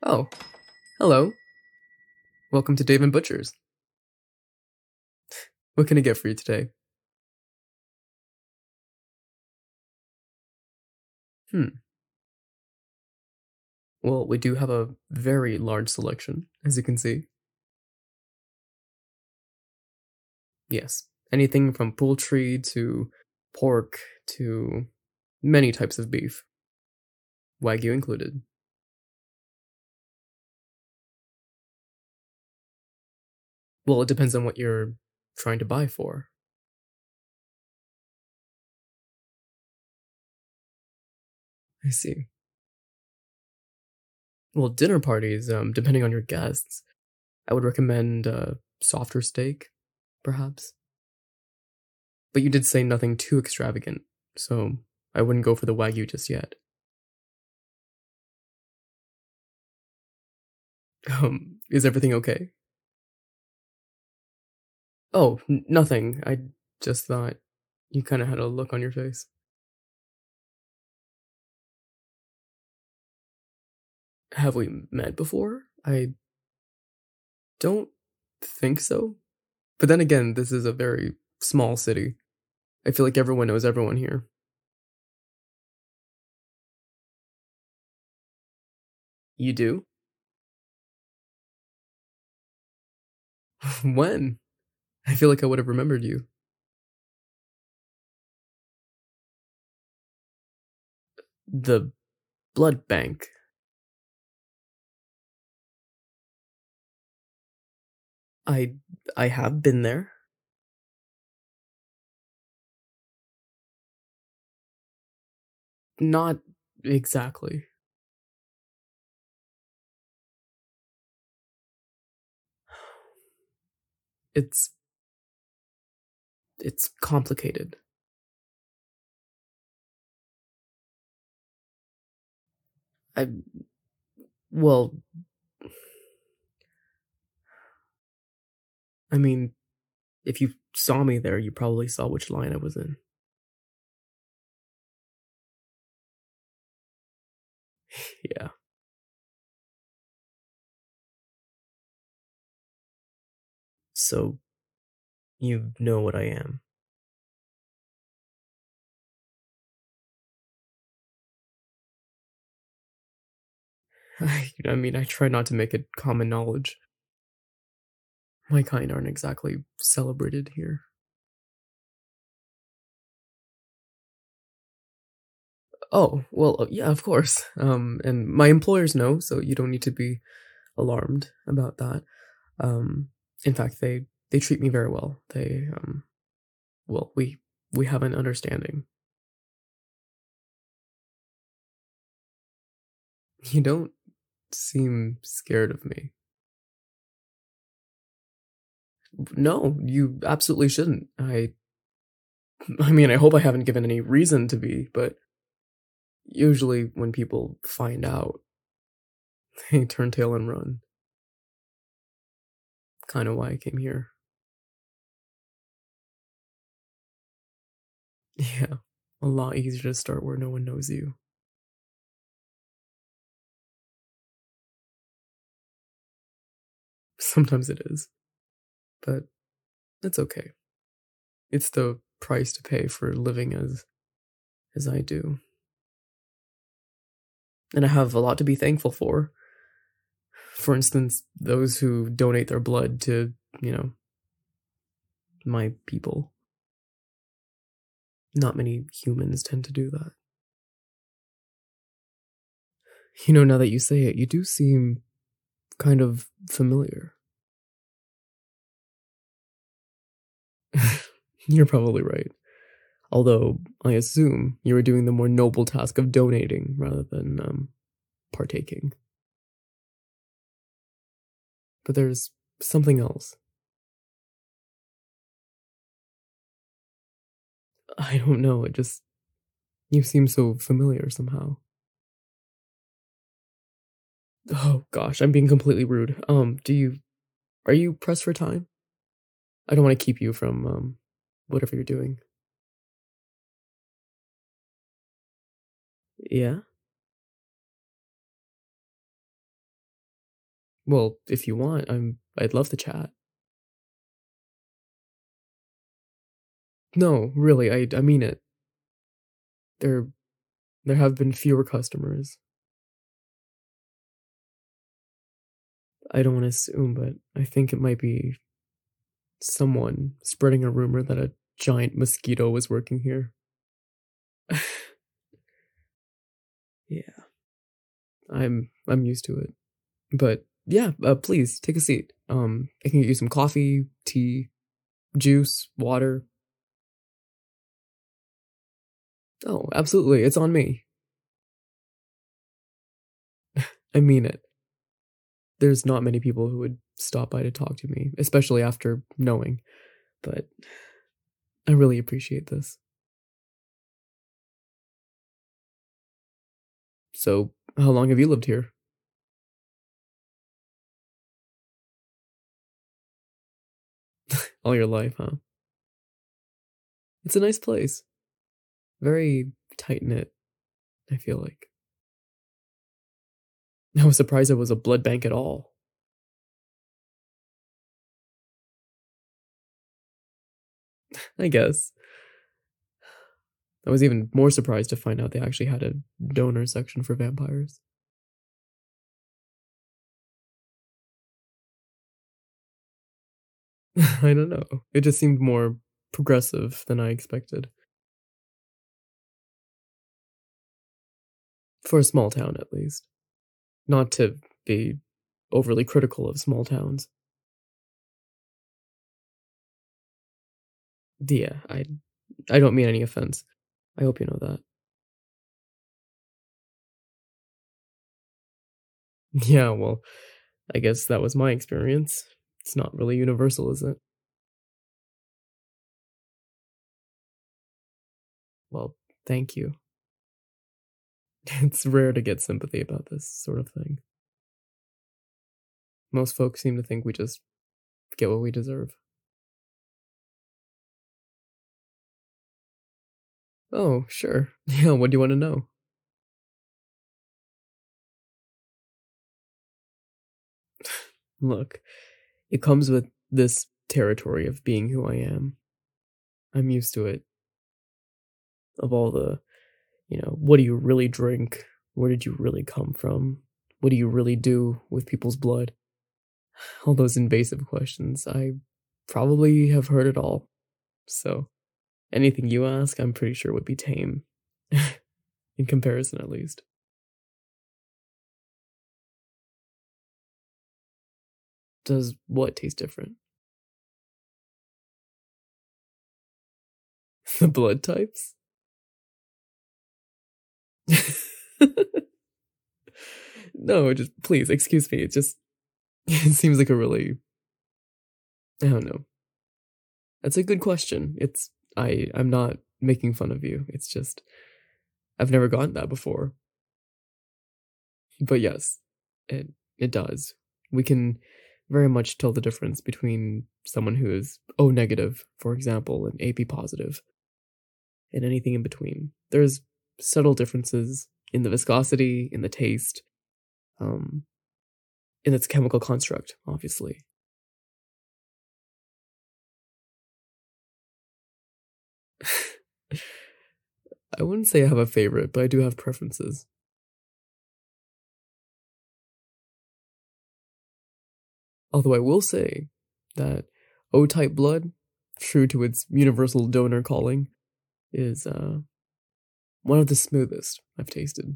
Oh, hello. Welcome to Dave and Butcher's. What can I get for you today? Hmm. Well, we do have a very large selection, as you can see. Yes. Anything from poultry to pork to many types of beef, Wagyu included. Well, it depends on what you're trying to buy for. I see. Well, dinner parties, depending on your guests, I would recommend softer steak, perhaps. But you did say nothing too extravagant, so I wouldn't go for the Wagyu just yet. Is everything okay? Oh, nothing. I just thought you kind of had a look on your face. Have we met before? I don't think so. But then again, this is a very small city. I feel like everyone knows everyone here. You do? When? I feel like I would have remembered you. The blood bank. I I have been there. Not exactly. It's it's complicated. I well, I mean, if you saw me there, you probably saw which line I was in. Yeah. So you know what I am. I mean, I try not to make it common knowledge. My kind aren't exactly celebrated here. Oh, well, yeah, of course. And my employers know, so you don't need to be alarmed about that. Um, in fact, they treat me very well. Well, we have an understanding. You don't seem scared of me. No, you absolutely shouldn't. I mean, I hope I haven't given any reason to be, but usually when people find out, they turn tail and run. Kind of why I came here. Yeah, a lot easier to start where no one knows you. Sometimes it is, but it's okay. It's the price to pay for living as I do. And I have a lot to be thankful for. For instance, those who donate their blood to, you know, my people. Not many humans tend to do that. You know, now that you say it, you do seem kind of familiar. You're probably right. Although I assume you were doing the more noble task of donating rather than partaking. But there's something else. I don't know, it just you seem so familiar somehow. Oh gosh, I'm being completely rude. Do you are you pressed for time? I don't want to keep you from whatever you're doing. Yeah? Well, if you want, I'd love to chat. No, really, I mean it. There there have been fewer customers. I don't want to assume, but I think it might be someone spreading a rumor that a giant mosquito was working here. Yeah, I'm used to it. But yeah, please take a seat. I can get you some coffee, tea, juice, water. Oh, absolutely, it's on me. I mean it. There's not many people who would stop by to talk to me, especially after knowing, but I really appreciate this. So, how long have you lived here? All your life, huh? It's a nice place. Very tight knit, I feel like. I was surprised it was a blood bank at all. I guess. I was even more surprised to find out they actually had a donor section for vampires. I don't know. It just seemed more progressive than I expected. For a small town, at least. Not to be overly critical of small towns. Yeah, I don't mean any offense. I hope you know that. Yeah, well, I guess that was my experience. It's not really universal, is it? Well, thank you. It's rare to get sympathy about this sort of thing. Most folks seem to think we just get what we deserve. Oh, sure. Yeah, what do you want to know? Look, it comes with this territory of being who I am. I'm used to it. Of all the, what do you really drink? Where did you really come from? What do you really do with people's blood? All those invasive questions. I probably have heard it all. So anything you ask, I'm pretty sure would be tame. In comparison, at least. Does what taste different? The blood types? No, just please, excuse me. It just it seems like a really I don't know. That's a good question. I'm not making fun of you. It's just I've never gotten that before. But yes, it does. We can very much tell the difference between someone who is O negative, for example, and AB positive, and anything in between. There's subtle differences in the viscosity, in the taste, um, in its chemical construct, obviously. I wouldn't say I have a favorite, but I do have preferences. Although I will say that O type blood, true to its universal donor calling, is one of the smoothest I've tasted.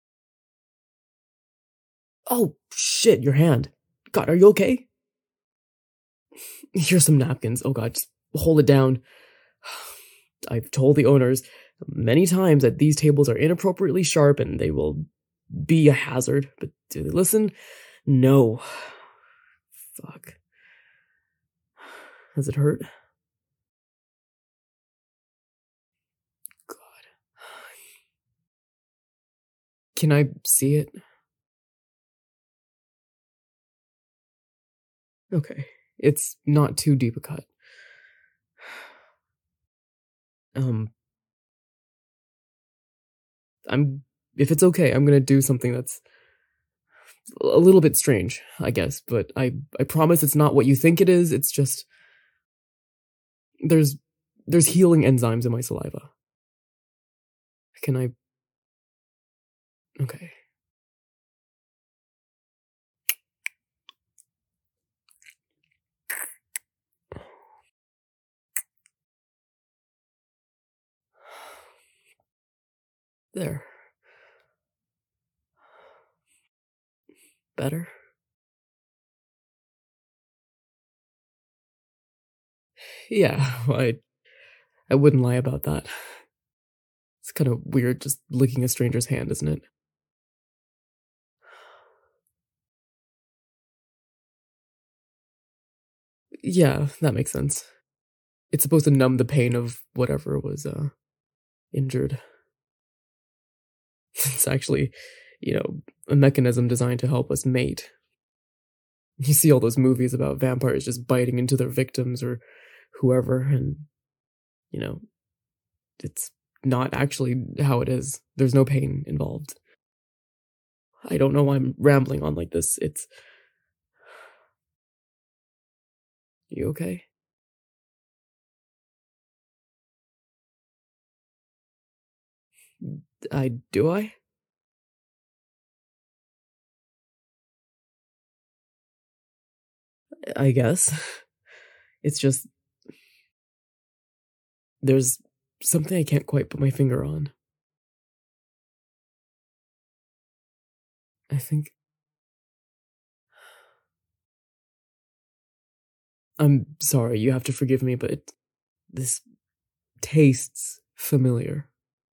Oh, shit, your hand. God, are you okay? Here's some napkins. Oh, God, just hold it down. I've told the owners many times that these tables are inappropriately sharp and they will be a hazard, but do they listen? No. Fuck. Does it hurt? God. Can I see it? Okay. It's not too deep a cut. Um, I'm. If it's okay, I'm gonna do something that's a little bit strange, I guess, but I promise it's not what you think it is. It's just there's there's healing enzymes in my saliva. Can I Okay. There. Better? Yeah, I wouldn't lie about that. It's kind of weird just licking a stranger's hand, isn't it? Yeah, that makes sense. It's supposed to numb the pain of whatever was injured. It's actually, a mechanism designed to help us mate. You see all those movies about vampires just biting into their victims or whoever, and you know, it's not actually how it is. There's no pain involved. I don't know why I'm rambling on like this. It's You okay? I do I? I guess. It's just there's something I can't quite put my finger on. I think I'm sorry, you have to forgive me, but this tastes familiar.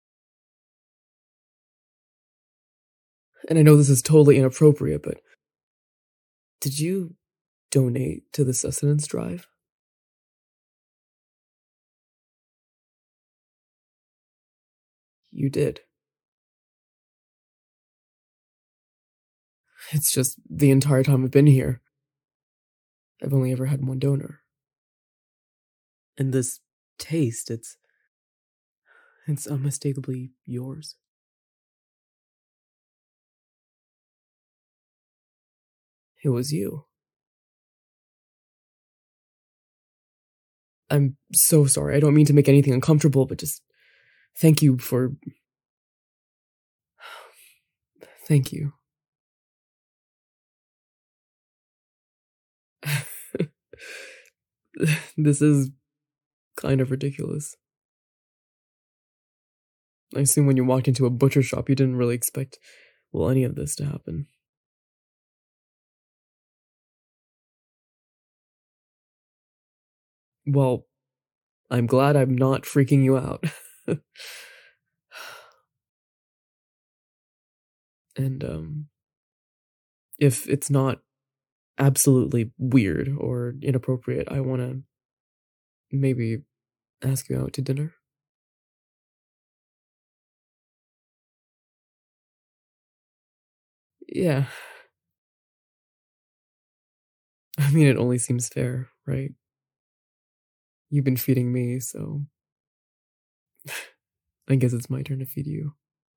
And I know this is totally inappropriate, but did you donate to the sustenance drive? You did. It's just the entire time I've been here, I've only ever had one donor. And this taste, it's unmistakably yours. It was you. I'm so sorry. I don't mean to make anything uncomfortable, but just thank you for thank you. This is kind of ridiculous. I assume when you walked into a butcher shop, you didn't really expect, well, any of this to happen. Well, I'm glad I'm not freaking you out. And, if it's not absolutely weird or inappropriate, I wanna maybe ask you out to dinner. Yeah, I mean, it only seems fair, right? You've been feeding me, so I guess it's my turn to feed you.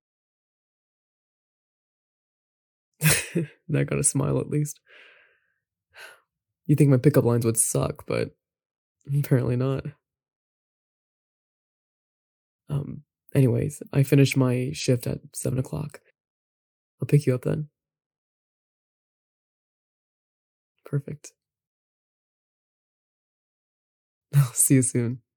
That got a smile at least. You think my pickup lines would suck, but apparently not. Um, Anyways, I finished my shift at 7 o'clock. I'll pick you up then. Perfect. I'll see you soon.